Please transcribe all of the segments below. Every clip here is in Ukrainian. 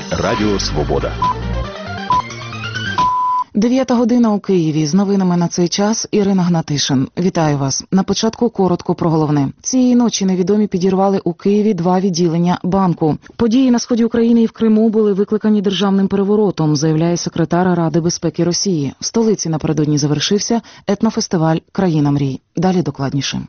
Радіо Свобода. 9 година у Києві. З новинами на цей час Ірина Гнатишин. Вітаю вас. На початку коротко про головне. Цієї ночі невідомі підірвали у Києві 2 відділення банку. Події на сході України і в Криму були викликані державним переворотом, заявляє секретар Ради безпеки Росії. В столиці напередодні завершився етнофестиваль «Країна мрій». Далі докладніше.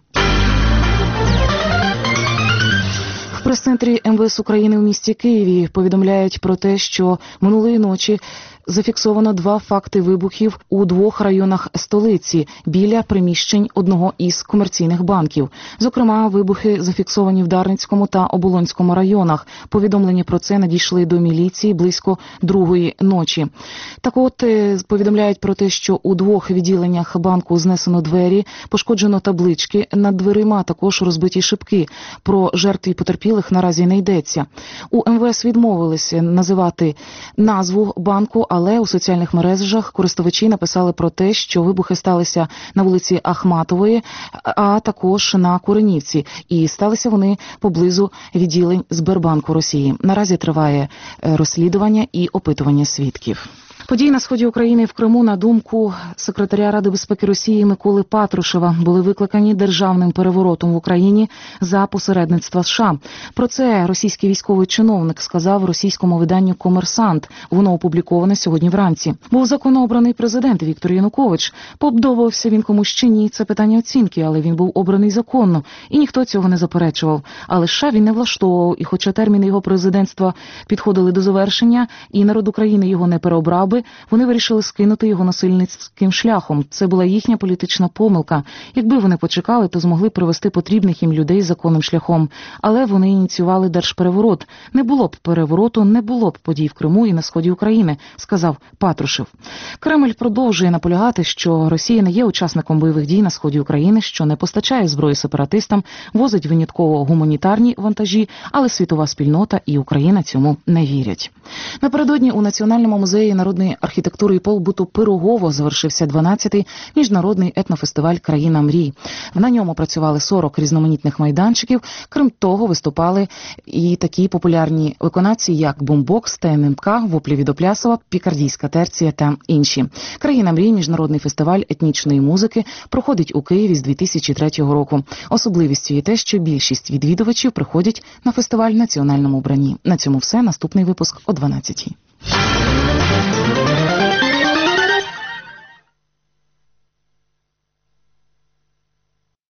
В прес-центрі МВС України у місті Києві повідомляють про те, що минулої ночі зафіксовано 2 факти вибухів у 2 районах столиці біля приміщень одного із комерційних банків. Зокрема, вибухи зафіксовані в Дарницькому та Оболонському районах. Повідомлення про це надійшли до міліції близько 2-ї ночі. Так от, повідомляють про те, що у 2 відділеннях банку знесено двері, пошкоджено таблички над дверима, також розбиті шибки. Про жертв і потерпілих наразі не йдеться. У МВС відмовилися називати назву банку, але у соціальних мережах користувачі написали про те, що вибухи сталися на вулиці Ахматової, а також на Куренівці. І сталися вони поблизу відділень Сбербанку Росії. Наразі триває розслідування і опитування свідків. Події на сході України і в Криму, на думку секретаря Ради безпеки Росії Миколи Патрушева, були викликані державним переворотом в Україні за посередництва США. Про це російський військовий чиновник сказав російському виданню «Комерсант». Воно опубліковане сьогодні вранці. Був законно обраний президент Віктор Янукович. Подобався він комусь чи ні – це питання оцінки, але він був обраний законно, і ніхто цього не заперечував. Але США він не влаштовував, і хоча терміни його президентства підходили до завершення, і народ України його не переобрав би, вони вирішили скинути його насильницьким шляхом. Це була їхня політична помилка. Якби вони почекали, то змогли привести потрібних їм людей законним шляхом. Але вони ініціювали держпереворот. Не було б перевороту, не було б подій в Криму і на сході України, сказав Патрушев. Кремль продовжує наполягати, що Росія не є учасником бойових дій на сході України, що не постачає зброю сепаратистам, возить винятково гуманітарні вантажі, але світова спільнота і Україна цьому не вірять. Напередодні у Національному музеї народної архітектури і побуту Пирогово завершився 12-й міжнародний етнофестиваль «Країна мрій». На ньому працювали 40 різноманітних майданчиків. Крім того, виступали і такі популярні виконавці, як бумбокс, ТНМК, воплі від Оплясова, пікардійська терція та інші. «Країна мрій» – міжнародний фестиваль етнічної музики, проходить у Києві з 2003 року. Особливістю є те, що більшість відвідувачів приходять на фестиваль в національному вбранні. На цьому все. Наступний випуск о 12-й.